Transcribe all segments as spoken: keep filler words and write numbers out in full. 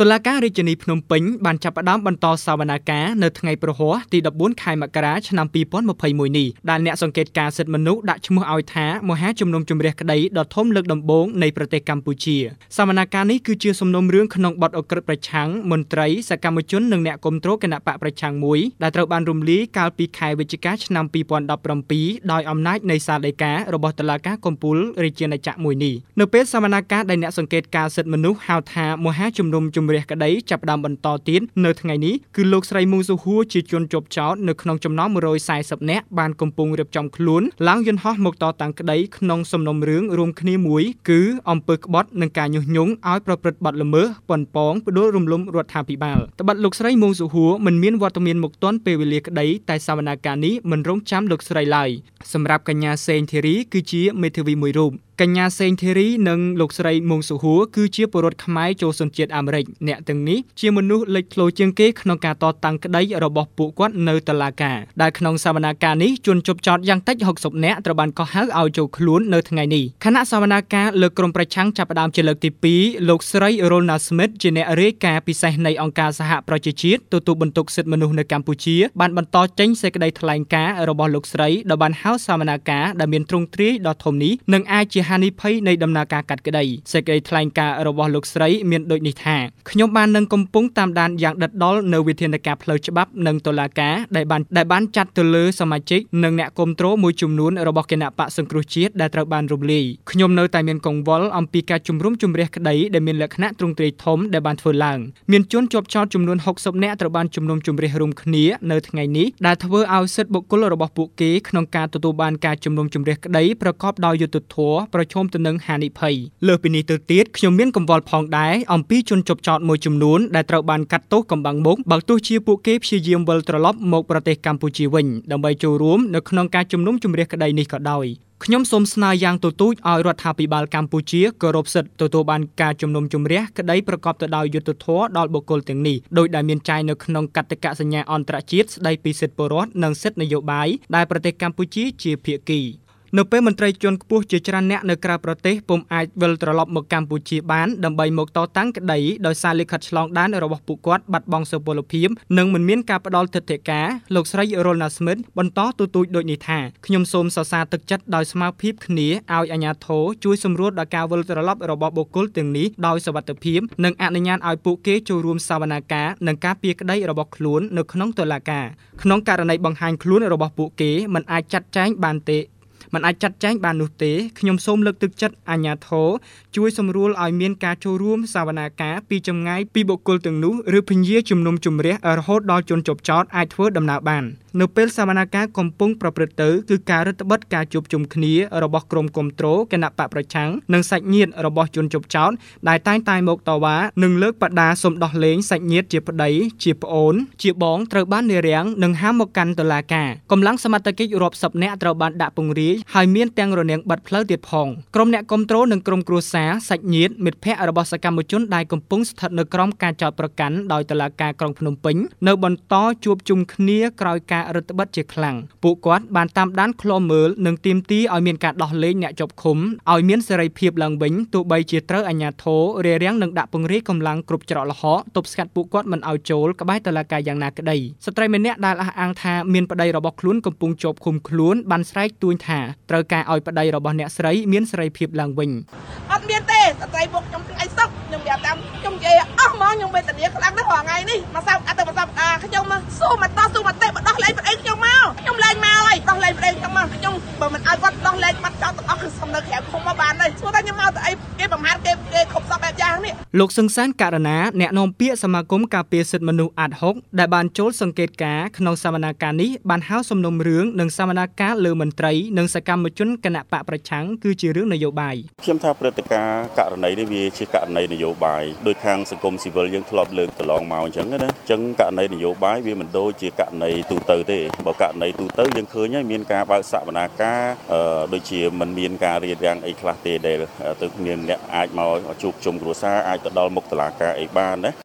តុលាការរាជធានីភ្នំពេញបានចាប់ផ្ដើមបន្តសវនកម្មនៅថ្ងៃប្រហ័សទីដប់បួនខែមករាឆ្នាំពីរពាន់ម្ភៃមួយនេះដែលអ្នកសង្កេតការសិទ្ធិមនុស្សដាក់ឈ្មោះឲ្យថាមហាជំនុំជម្រះក្តីដ៏ធំលើកដំបូងនៃប្រទេសកម្ពុជាសវនកម្មនេះគឺជាសំណុំរឿងក្នុងបទអក្រិតប្រឆាំងមន្ត្រីសកម្មជននិងអ្នកគាំទ្រគណៈបកប្រឆាំងមួយដែលត្រូវបានរំលាយកាលពីខែវិច្ឆិកាឆ្នាំពីរពាន់ដប់ប្រាំពីរដោយអំណាចនៃសាលដីការបស់តុលាការកំពូលរាជាណាចក្រមួយនេះនៅពេលសវនកម្មដែលអ្នកសង្កេតការសិទ្ធិមនុស្សហៅថាមហាជំនុំជម្រះក្តីចាប់ផ្ដើមបន្តទៀតនៅថ្ងៃនេះគឺលោកស្រីមូស៊ូហួរជាជនជាប់ចោទនៅក្នុងចំណោមមួយរយសែសិបនាក់បានកំពុងរៀបចំខ្លួនឡើងយន្តហោះមកតតាំងក្តីក្នុងសំណុំរឿងរួមគ្នាមួយគឺអំពើក្បត់និងការញុះញង់ឲ្យប្រព្រឹត្តបទល្មើសប៉ុនប៉ងផ្ដួលរំលំរដ្ឋាភិបាលត្បិតលោកស្រីមូស៊ូហួរមិនមានវត្តមានមកទាន់ពេលវេលាក្តីតែសវនកម្មនេះមិនរងចាំលោកស្រីឡើយសម្រាប់កញ្ញាសេងធីរីគឺជាមេធាវីមួយរូបកញ្ញាសេងធីរីនិងលោកស្រីមុងស៊ូហួរគឺជាពលរដ្ឋខ្មែរចូលសញ្ជាតិអាមេរិកអ្នកទាំងនេះជាមនុស្សលេចធ្លោជាងគេក្នុងការតតាំងក្តីរបស់ពួកគាត់នៅតុលាការដែលក្នុងសវនកម្មនេះជនជាប់ចោទយ៉ាងតិចហុកសិបនាក់ត្រូវបានកោះហៅឲ្យចូលខ្លួននៅថ្ងៃនេះគណៈសវនកម្មលើកក្រុមប្រឆាំងចាប់ផ្ដើមជាលើកទីពីរលោកស្រី Rona Smith ជាអ្នករាយការណ៍ពិសេសនៃអង្គការសហប្រជាជាតិទទួលបន្ទុកសិទ្ធិមនុស្សនៅកម្ពុជាបានបន្តចេញសេចក្តីថ្លែងការណ៍របស់លោកស្រីដែលបានហៅសវនកម្មដែលមានទ្រង់ទ្រាយដ៏ធំនេះនឹងអាចជាហានិភ័យនៃដំណើរការកាត់ក្តីសេចក្តីថ្លែងការណ៍របស់លោកស្រីមានដូចនេះថាខ្ញុំបាននឹងកំពុងតាមដានយ៉ាងដិតដល់នៅវិធានការផ្លូវច្បាប់និងតុលាការដែលបានដែលបានចាត់ទៅលើសមាជិកនិងអ្នកគាំទ្រមួយចំនួនរបស់គណៈបកសង្គ្រោះជាតិដែលត្រូវបានរំលាយខ្ញុំនៅតែមានកង្វល់អំពីការជំរុំជម្រះក្តីដែលមានលក្ខណៈទ្រង់ទ្រាយធំដែលបានធ្វើឡើងមានជនជាប់ចោទចំនួនហុកសិបនាក់ត្រូវបានជំនុំជម្រះរួមគ្នានៅថ្ងៃនេះដែលធ្វើឲ្យសិទ្ធិបុគ្គលរបស់ពួកគេក្នុងការទទួលបានការជំនុំជម្រះក្តីប្រកបដោយយុត្តិធម៌ប្រឈមទៅនឹងហានិភ័យលើសពីនេះទៅទៀតខ្ញុំមានកង្វល់ផងដែរអំពីជនជាប់ចោទមួយចំនួនដែលត្រូវបានកាត់ទោសកំបាំងមុខបើទោះជាពួកគេព្យាយាមវិលត្រឡប់មកប្រទេសកម្ពុជាវិញដើម្បីចូលរួមនៅក្នុងការជំនុំជម្រះក្តីនេះក៏ដោយខ្ញុំសូមស្នើយ៉ាងទទូចឲ្យរដ្ឋាភិបាលកម្ពុជាគោរពសិទ្ធិទទួលបានការជំនុំជម្រះក្តីប្រកបទៅដោយយុត្តិធម៌ដល់បុគ្គលទាំងនេះដោយដែលមានចែងនៅក្នុងកតិកសញ្ញាអន្តរជាតិស្តីពីសិទ្ធិពលរដ្ឋនិងសិទ្ធិនយោបាយដែលប្រទេសកម្ពុជាជាភាគីនៅពេលមន្ត្រីជាន់ខ្ពស់ជាច្រើនអ្នកនៅក្រៅប្រទេសពុំអាចវិលត្រឡប់មកកម្ពុជាបានដើម្បីមកតតាំងក្តីដោយសារលិខិតឆ្លងដែនរបស់ពួកគាត់បាត់បង់សុពលភាពនិងមិនមានការផ្ដល់ទិដ្ឋាការលោកស្រី Rona Smith បន្តទទូចដូចនេះថាខ្ញុំសូមសរសើរទឹកចិត្តដោយស្មារតីគ្នាឲ្យអាជ្ញាធរជួយសម្រួលដល់ការវិលត្រឡប់របស់បុគ្គលទាំងនេះដោយសុវត្ថិភាពនិងអនុញ្ញាតឲ្យពួកគេចូលរួមសវនកម្មនិងការពារក្តីរបស់ខ្លួននៅក្នុងតុលាការក្នុងករណីបង្ហាញខ្លួនរបស់ពួកគេមិនអាចចាត់ចែងបានទេមិនអាចចាត់ចែងបាននោះទេខ្ញុំសូមលើកទឹកចិត្តអាជ្ញាធរជួយសម្រួលឲ្យមានការចូលរួមសវនកម្មពីចម្ងាយពីបុគ្គលទាំងនោះឬពញាជំនុំជម្រះរហូតដល់ជនជាប់ចោទអាចធ្វើដំណើរបាននៅពេលសវនកម្មកំពុងប្រព្រឹត្តទៅគឺការរដ្ឋបិទការជួបជុំគ្នារបស់ក្រុមគាំទ្រគណៈបកប្រឆាំងនិងសាច់ញាតិរបស់ជនជាប់ចោទដែលតែងតែមកតវ៉ានិងលើកបដាសុំដោះលែងសាច់ញាតិជាប្តីជាប្អូនជាបងត្រូវបាននារាំងនិងហាមមកកាន់តុលាការកម្លាំងសមត្ថកិច្ចរាប់សិបនាក់ត្រូវបានដាក់ពង្រាយហើយមានទាំងរនាំងបាត់ផ្លូវទៀតផងក្រុមអ្នកគាំទ្រនិងក្រុមគ្រួសារសាច់ញាតិមិត្តភ័ក្តិរបស់សកម្មជនដែលកំពុងស្ថិតនៅក្រោមការចោទប្រកាន់ដោយតុលាការក្រុងភ្នំពេញនៅបន្តជួបជុំគ្នាក្រោយការរដ្ឋបិទជាខ្លាំងពួកគាត់បានតាមដានឃ្លាំមើលនិងទាមទារឲ្យមានការដោះលែងអ្នកជាប់ឃុំឲ្យមានសេរីភាពឡើងវិញទោះបីជាត្រូវអាជ្ញាធររារាំងនិងដាក់ពង្រាយកម្លាំងគ្រប់ច្រកល្ហកទប់ស្កាត់ពួកគាត់មិនឲ្យចូលក្បែរតុលាការយ៉ាងណាក្តីស្ត្រីម្នាក់ដែលអះអាងថាមានប្តីរបស់ខ្លួនកំពុងជាប់ឃុំខ្លួនបានស្រែកទួញថាត្រូវការឲ្យប្តីរបស់អ្នកស្រីមានសេរីភាពឡើងវិញអត់មានទេស្ត្រីពួកខ្ញុំថ្ងៃសុកខ្ញុំប្រាប់តាមខ្ញុំនិយាយអស់ហ្មងខ្ញុំវេទនាខ្លាំងណាស់រាល់ថ្ងៃនេះមកសាប់អត់ទៅមកសាប់អាខ្ញុំស៊ូមកតស៊ូមកទេបដោះលែងប្តីខ្ញុំមកខ្ញុំលែងមកហើយដោះលែងប្តីខ្ញុំមកខ្ញុំបើមិនឲ្យគាត់ដោះលែងបាត់ចោលទាំងអស់គឺសុំនៅក្រៅឃុំមកបានហើយស្គាល់តែខ្ញុំមកទៅអីគេបំហាត់គេគេខົບសពបែបយ៉ាងនេះលោកសង្សានករណាអ្នកនាំពាក្យសមាគមការពារសិទ្ធិមនុស្សអាត់ហុកដែលបានចូលសង្កេតការណ៍ក្នុងសវនកម្មនេះបានហៅសំណុំរឿងនិងសវនកម្មលើមន្ត្រីនិងសកម្មជនគណៈបកប្រឆាំងគឺជារឿងនយោបាយខ្ញុំថាព្រឹត្តិការណ៍ករណីនេះវាជាករណីនយោបាយដោយខាងសង្គមស៊ីវិលយើងធ្លាប់លើកកន្លងមកអញ្ចឹងណាអញ្ចឹងករណីនយោបាយវាមិនដូចជាករណីទូទៅទេបើករណីទូទៅយើងឃើញហើយមានការបើកសវនាការដូចជាមិនមានការរៀបរៀងអីខ្លះទេដែលទៅមានអ្នកអាចមកជួបជុំគ្រួសារអាចទៅដល់មុខតុលាការអីបានណា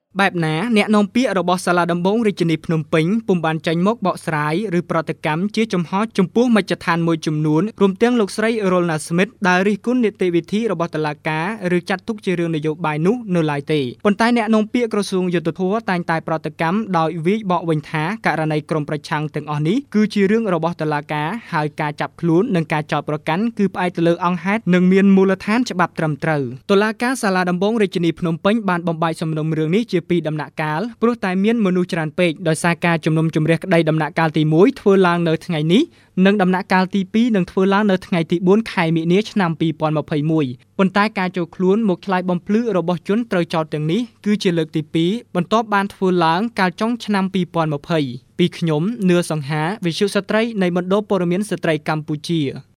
បែបណាអ្នកនាំពាក្យរបស់សាលាដំបងរាជធានីភ្នំពេញពុំបានចេញមកបកស្រាយឬប្រតិកម្មជាចំហចំពោះមជ្ឈដ្ឋានមួយចំនួនរួមទាំងលោកស្រី Rolna Smith ដែលរិះគន់នីតិវិធីរបស់តុលាការឬចាត់ទុកជារឿងនយោបាយនោះនៅឡើយទេប៉ុន្តែអ្នកនាំពាក្យក្រសួងយុទ្ធភ័ពតែងតែប្រតិកម្មដោយវាយបកវិញថាករណីក្រុមប្រឆាំងទាំងអស់នេះគឺជារឿងរបស់តុលាការហើយការចាប់ខ្លួននិងការចោទប្រកាន់គឺផ្អែកទៅលើអង្គហេតុនិងមានមូលដ្ឋានច្បាប់ត្រឹមត្រូវតុលាការសាលាដំបងរាជធានីភ្នំពេញបានបំបែកសំណុំរឿងនេះជាពីរដំណាក់កាលព្រោះតែមានមនុស្សច្រើនពេកដោយសារការជំនុំជម្រះក្តីដំណាក់កាលទីមួយធ្វើឡើងនៅថ្ងៃនេះនិងដំណាក់កាលទីពីរនឹងធ្វើឡើងនៅថ្ងៃទីបួនខែមិនិនាឆ្នាំពីរពាន់ម្ភៃមួយប៉ុន្តែការចូលខ្លួនមកឆ្លើយបំភ្លឺរបស់ជនត្រូវចោទទាំងនេះគឺជាលើកទីពីរបន្ទាប់បានធ្វើឡើងកាលចុងឆ្នាំពីរពាន់ម្ភៃពីខ្ញុំនឿសង្ហាវិទ្យុស្ត្រីនៃមណ្ឌលព័ត៌មានស្ត្រីកម្ពុជា